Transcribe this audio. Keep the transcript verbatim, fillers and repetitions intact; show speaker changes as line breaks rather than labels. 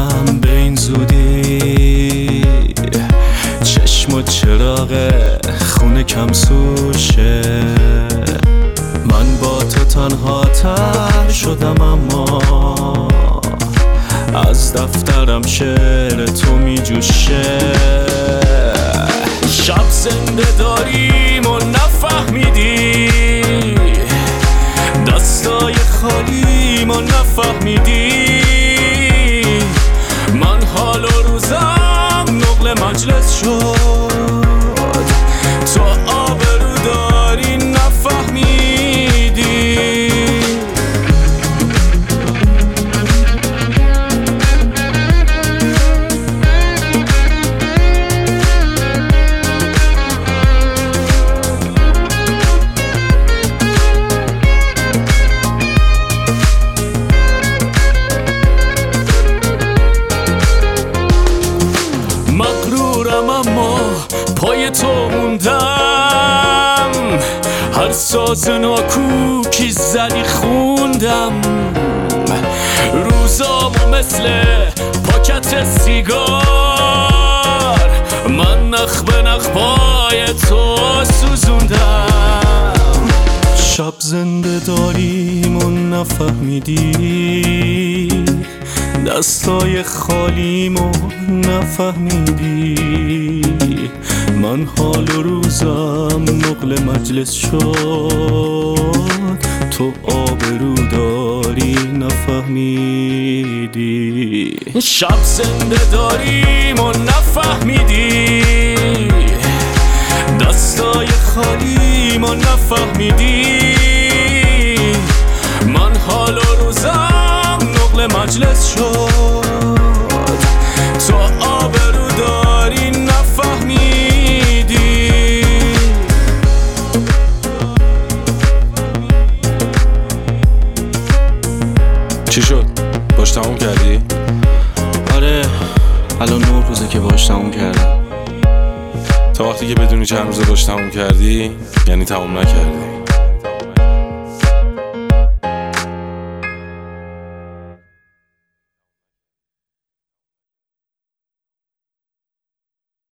نمیرم به این زودی، چشم و چراغ خونه کم سوشه. من با تو تنها تر شدم، اما از دفترم شعر تو می جوشه. شب زنده داریم و نفهمیدی، دستای خالیم و نفهمیدی. من حال و روزم نقل مجلس شد، تو آبرو داری نفهمیدی. مغرورم اما پای تو موندم، هر ساز ناکوکی زدی خوندم. روزامو مثل پاکت سیگار، من نخ به نخ پای تو سوزوندم. شب زنده داریم و نفهمیدی، دستای خالیم و نفهمیدی. من حال و روزم نقل مجلس شد، تو آبرو داری نفهمیدی. شب زنده داریم و نفهمیدی، دستای خالیم و نفهمیدی. من حال و روزم نقل مجلس شد، تو آبرو داری نفهمیدی.
چی شد؟ باش تموم کردی؟
آره، الان نه روزه که باش تموم کردم.
تا وقتی که بدونی چند روزه باش تموم کردی یعنی تموم نکردی.